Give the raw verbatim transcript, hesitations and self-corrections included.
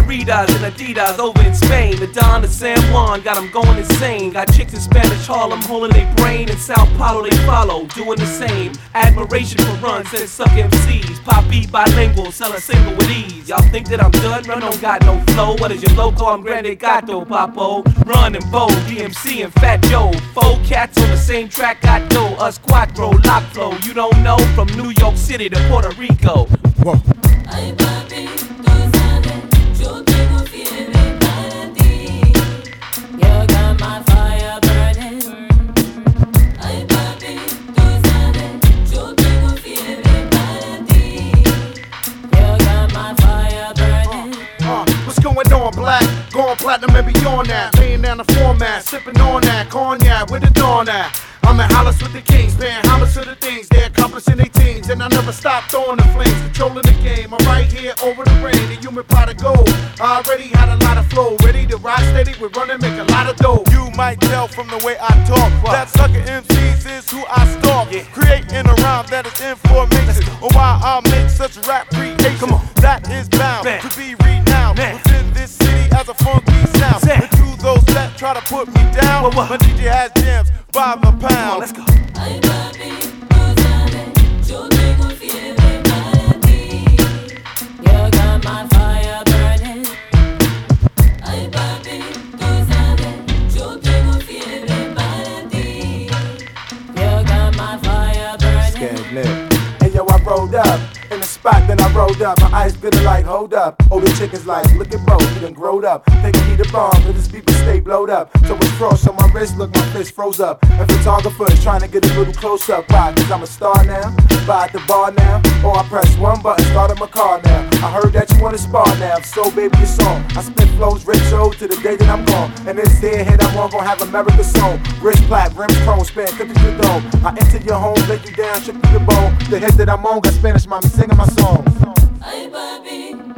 Margaritas and Adidas over in Spain. The Don, the San Juan, got them going insane. Got chicks in Spanish Harlem holding their brain. In Sao Paulo they follow, doing the same. Admiration for runs and suck M Cs. Pop beat bilingual, sell a single with ease. Y'all think that I'm done? Run don't got no flow. What is your loco? I'm Grande Gato, Papo. Run and Bo, D M C and Fat Joe. Four cats on the same track, got dough. Us Quattro, Lock Flow. You don't know? From New York City to Puerto Rico. Whoa. Ay papi, tú sabes, yo tengo fiebre para ti. You got my fire burning. Ay papi, tú sabes, yo tengo fiebre para ti. You got my fire burning. Uh, uh, what's going on, black? Going platinum and beyond that. Laying down the format, sipping on that cognac with the dawn at. I'm in Hollis with the kings, paying homage to the things they're accomplishing their teens, and I never stop throwing the flames, controlling the game. I'm right here over the rain, the human pot of gold. I already had a lot of flow, ready to ride steady. We're running, make a lot of dough. You might tell from the way I talk wow. that sucker M Cs is who I stalk. Yeah. Creating a rhyme that is information on why I make such a rap creation. Come on. That is bound Man. to be renowned Man. within this city as a funky sound. Say. And to those that try to put me down, well, my D J has jams by the pound. Come on, let's go. Ay papi, tú sabes, yo tengo fiebre para ti. You got my fire burning. Ay papi, tú sabes, yo tengo fiebre para ti. You got my fire burning. Scared lit. Hey yo, I rolled up in the spot, then I rolled up. My eyes bitter like, hold up. Older chickens like, look at bro, he done growed up. Thinking he the bomb, but his people stay blowed up. So it's frost on my wrist, look, my fist froze up. And photographers trying to get a little close up. Why? Cause I'm a star now, buy at the bar now. Or I press one button, start my car now. I heard that you wanna spar now, so baby it's on. I spit flows, rich show to the day that I'm gone. And this here hit I'm on, gon' have America song. Wrist plat, rims chrome, span, cut through the dome. I enter your home, lay you down, trip through the bone. The hit that I'm on got Spanish mommy singing my songs. Ay papi,